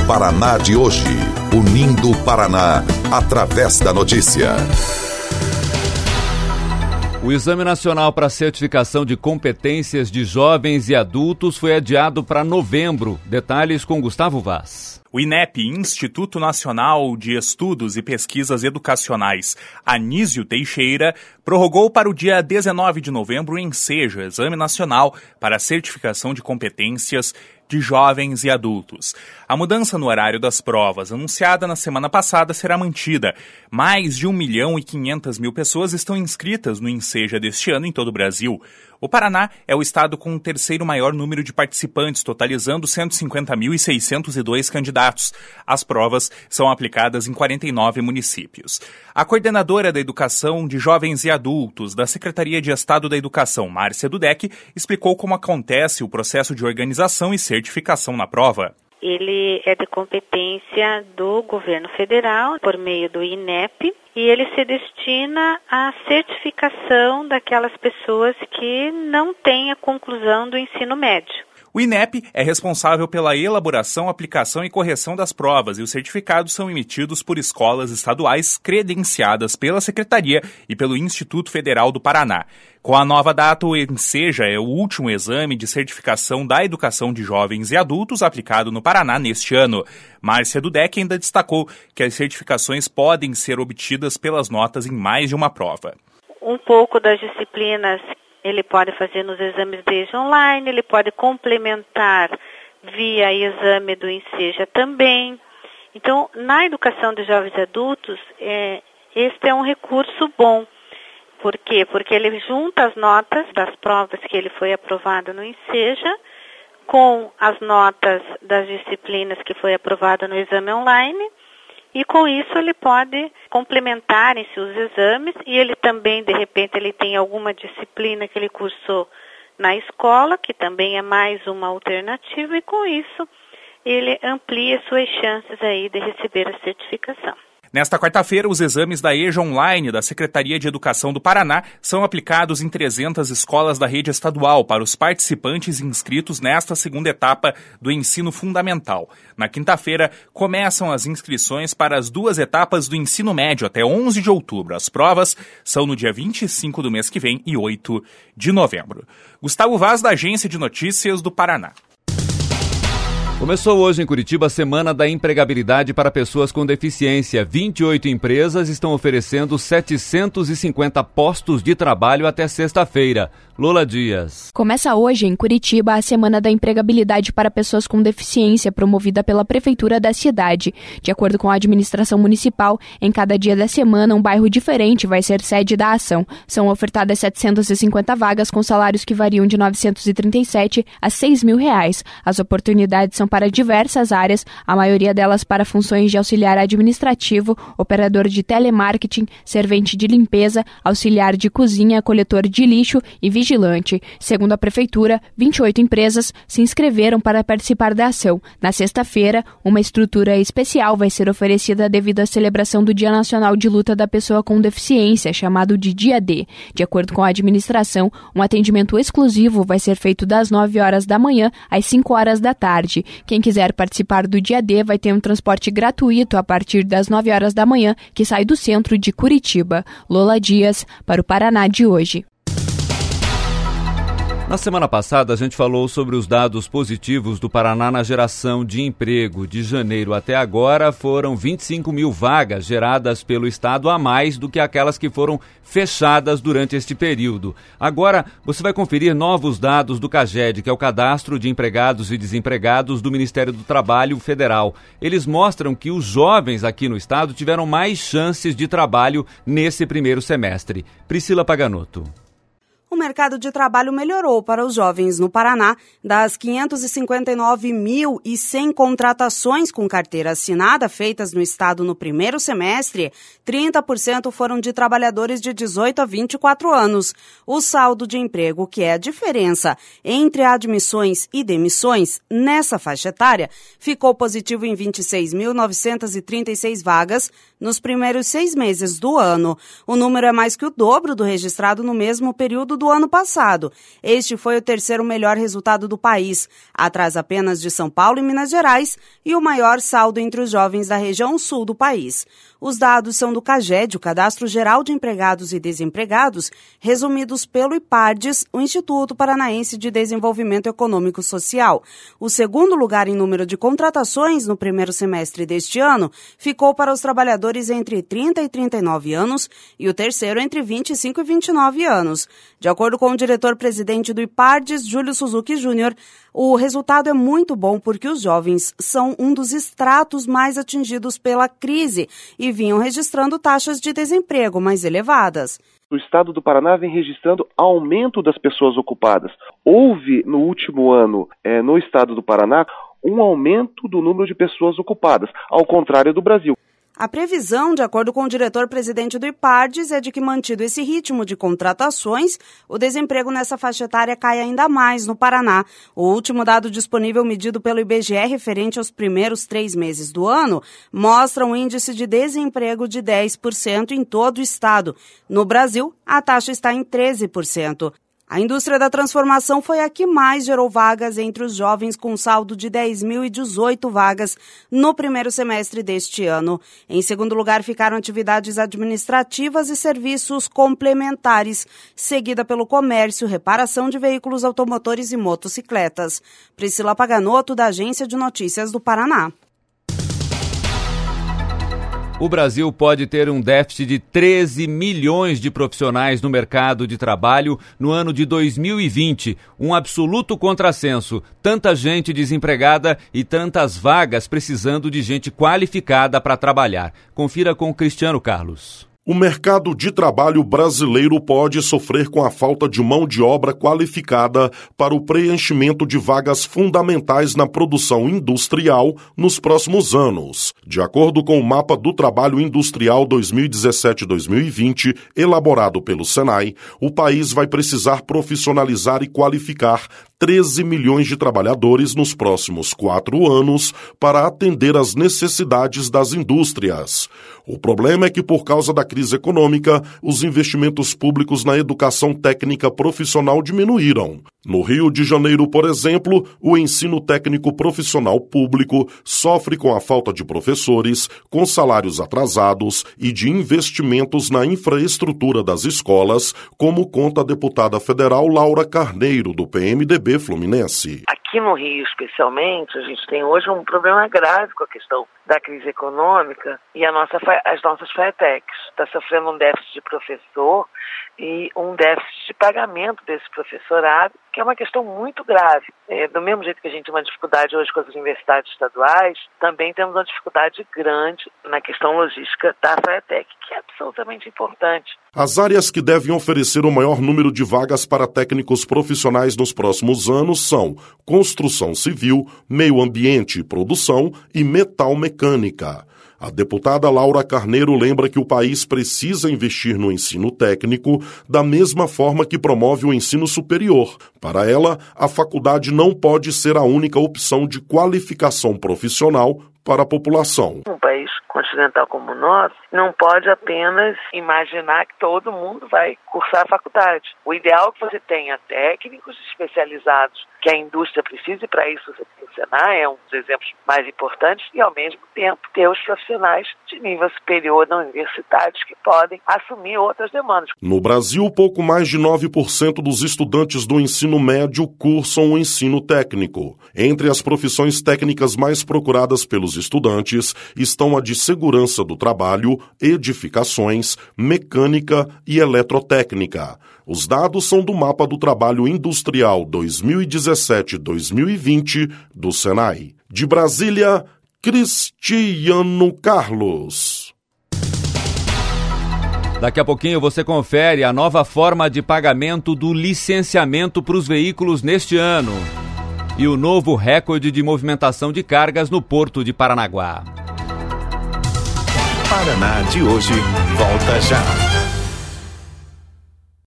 Paraná de hoje. Unindo o Paraná através da notícia. O Exame Nacional para Certificação de Competências de Jovens e Adultos foi adiado para novembro. Detalhes com Gustavo Vaz. O INEP, Instituto Nacional de Estudos e Pesquisas Educacionais, Anísio Teixeira, prorrogou para o dia 19 de novembro o ENSEJA, Exame Nacional para a Certificação de Competências de Jovens e Adultos. A mudança no horário das provas, anunciada na semana passada, será mantida. Mais de 1.500.000 pessoas estão inscritas no ENSEJA deste ano em todo o Brasil. O Paraná é o estado com o terceiro maior número de participantes, totalizando 150.602 candidatos. As provas são aplicadas em 49 municípios. A coordenadora da Educação de Jovens e Adultos da Secretaria de Estado da Educação, Márcia Dudek, explicou como acontece o processo de organização e certificação na prova. Ele é de competência do governo federal, por meio do INEP, e ele se destina à certificação daquelas pessoas que não têm a conclusão do ensino médio. O INEP é responsável pela elaboração, aplicação e correção das provas e os certificados são emitidos por escolas estaduais credenciadas pela Secretaria e pelo Instituto Federal do Paraná. Com a nova data, o ENSEJA é o último exame de certificação da educação de jovens e adultos aplicado no Paraná neste ano. Márcia Dudek ainda destacou que as certificações podem ser obtidas pelas notas em mais de uma prova. Um pouco das disciplinas ele pode fazer nos exames desde online, ele pode complementar via exame do ENSEJA também. Então, na educação de jovens e adultos, este é um recurso bom. Por quê? Porque ele junta as notas das provas que ele foi aprovado no ENSEJA com as notas das disciplinas que foi aprovado no exame online. E com isso ele pode complementar em seus exames e ele também, de repente, ele tem alguma disciplina que ele cursou na escola, que também é mais uma alternativa, e com isso ele amplia suas chances aí de receber a certificação. Nesta quarta-feira, os exames da EJA Online da Secretaria de Educação do Paraná são aplicados em 300 escolas da rede estadual para os participantes inscritos nesta segunda etapa do ensino fundamental. Na quinta-feira, começam as inscrições para as duas etapas do ensino médio até 11 de outubro. As provas são no dia 25 do mês que vem e 8 de novembro. Gustavo Vaz, da Agência de Notícias do Paraná. Começou hoje em Curitiba a Semana da Empregabilidade para Pessoas com Deficiência. 28 empresas estão oferecendo 750 postos de trabalho até sexta-feira. Lola Dias. Começa hoje em Curitiba a Semana da Empregabilidade para Pessoas com Deficiência, promovida pela Prefeitura da cidade. De acordo com a administração municipal, em cada dia da semana, um bairro diferente vai ser sede da ação. São ofertadas 750 vagas com salários que variam de R$ 937 a R$ 6.000. As oportunidades são para diversas áreas, a maioria delas para funções de auxiliar administrativo, operador de telemarketing, servente de limpeza, auxiliar de cozinha, coletor de lixo e vigilante. Segundo a Prefeitura, 28 empresas se inscreveram para participar da ação. Na sexta-feira, uma estrutura especial vai ser oferecida devido à celebração do Dia Nacional de Luta da Pessoa com Deficiência, chamado de Dia D. De acordo com a administração, um atendimento exclusivo vai ser feito das 9 horas da manhã às 5 horas da tarde. Quem quiser participar do Dia D vai ter um transporte gratuito a partir das 9 horas da manhã, que sai do centro de Curitiba. Lola Dias, para o Paraná de hoje. Na semana passada, a gente falou sobre os dados positivos do Paraná na geração de emprego. De janeiro até agora, foram 25 mil vagas geradas pelo Estado a mais do que aquelas que foram fechadas durante este período. Agora, você vai conferir novos dados do CAGED, que é o Cadastro de Empregados e Desempregados do Ministério do Trabalho Federal. Eles mostram que os jovens aqui no Estado tiveram mais chances de trabalho nesse primeiro semestre. Priscila Paganotto. O mercado de trabalho melhorou para os jovens no Paraná. Das 559.100 contratações com carteira assinada feitas no estado no primeiro semestre, 30% foram de trabalhadores de 18 a 24 anos. O saldo de emprego, que é a diferença entre admissões e demissões nessa faixa etária, ficou positivo em 26.936 vagas nos primeiros 6 meses do ano. O número é mais que o dobro do registrado no mesmo período do do ano passado. Este foi o terceiro melhor resultado do país, atrás apenas de São Paulo e Minas Gerais, e o maior saldo entre os jovens da região sul do país. Os dados são do CAGED, o Cadastro Geral de Empregados e Desempregados, resumidos pelo IPARDES, o Instituto Paranaense de Desenvolvimento Econômico e Social. O segundo lugar em número de contratações no primeiro semestre deste ano ficou para os trabalhadores entre 30 e 39 anos e o terceiro entre 25 e 29 anos. De acordo com o diretor-presidente do IPARDES, Júlio Suzuki Júnior, o resultado é muito bom porque os jovens são um dos estratos mais atingidos pela crise e vinham registrando taxas de desemprego mais elevadas. O estado do Paraná vem registrando aumento das pessoas ocupadas. Houve, no último ano, no estado do Paraná, um aumento do número de pessoas ocupadas, ao contrário do Brasil. A previsão, de acordo com o diretor-presidente do IPARDES, é de que, mantido esse ritmo de contratações, o desemprego nessa faixa etária cai ainda mais no Paraná. O último dado disponível medido pelo IBGE referente aos primeiros 3 meses do ano mostra um índice de desemprego de 10% em todo o estado. No Brasil, a taxa está em 13%. A indústria da transformação foi a que mais gerou vagas entre os jovens, com saldo de 10.018 vagas no primeiro semestre deste ano. Em segundo lugar, ficaram atividades administrativas e serviços complementares, seguida pelo comércio, reparação de veículos automotores e motocicletas. Priscila Paganotto, da Agência de Notícias do Paraná. O Brasil pode ter um déficit de 13 milhões de profissionais no mercado de trabalho no ano de 2020. Um absoluto contrassenso. Tanta gente desempregada e tantas vagas precisando de gente qualificada para trabalhar. Confira com Cristiano Carlos. O mercado de trabalho brasileiro pode sofrer com a falta de mão de obra qualificada para o preenchimento de vagas fundamentais na produção industrial nos próximos anos. De acordo com o Mapa do Trabalho Industrial 2017-2020, elaborado pelo Senai, o país vai precisar profissionalizar e qualificar 13 milhões de trabalhadores nos próximos 4 anos para atender às necessidades das indústrias. O problema é que, por causa da crise econômica, os investimentos públicos na educação técnica profissional diminuíram. No Rio de Janeiro, por exemplo, o ensino técnico profissional público sofre com a falta de professores, com salários atrasados e de investimentos na infraestrutura das escolas, como conta a deputada federal Laura Carneiro, do PMDB Fluminense. Aqui no Rio, especialmente, a gente tem hoje um problema grave com a questão da crise econômica e as nossas FATECs. Está sofrendo um déficit de professor e um déficit de pagamento desse professorado, que é uma questão muito grave. Do mesmo jeito que a gente tem uma dificuldade hoje com as universidades estaduais, também temos uma dificuldade grande na questão logística da FATEC, que é absolutamente importante. As áreas que devem oferecer o maior número de vagas para técnicos profissionais nos próximos anos são construção civil, meio ambiente e produção e metal mecânica. A deputada Laura Carneiro lembra que o país precisa investir no ensino técnico da mesma forma que promove o ensino superior. Para ela, a faculdade não pode ser a única opção de qualificação profissional para a população. Um país continental como o nosso não pode apenas imaginar que todo mundo vai cursar a faculdade. O ideal é que você tenha técnicos especializados que a indústria precisa, e para isso você tem o Senai, é um dos exemplos mais importantes, e ao mesmo tempo ter os profissionais de nível superior na universidade que podem assumir outras demandas. No Brasil, pouco mais de 9% dos estudantes do ensino médio cursam o ensino técnico. Entre as profissões técnicas mais procuradas pelos estudantes estão a de segurança do trabalho, edificações, mecânica e eletrotécnica. Os dados são do Mapa do Trabalho Industrial 2017-2020 do Senai. De Brasília, Cristiano Carlos. Daqui a pouquinho você confere a nova forma de pagamento do licenciamento para os veículos neste ano e o novo recorde de movimentação de cargas no Porto de Paranaguá. Paraná de hoje volta já.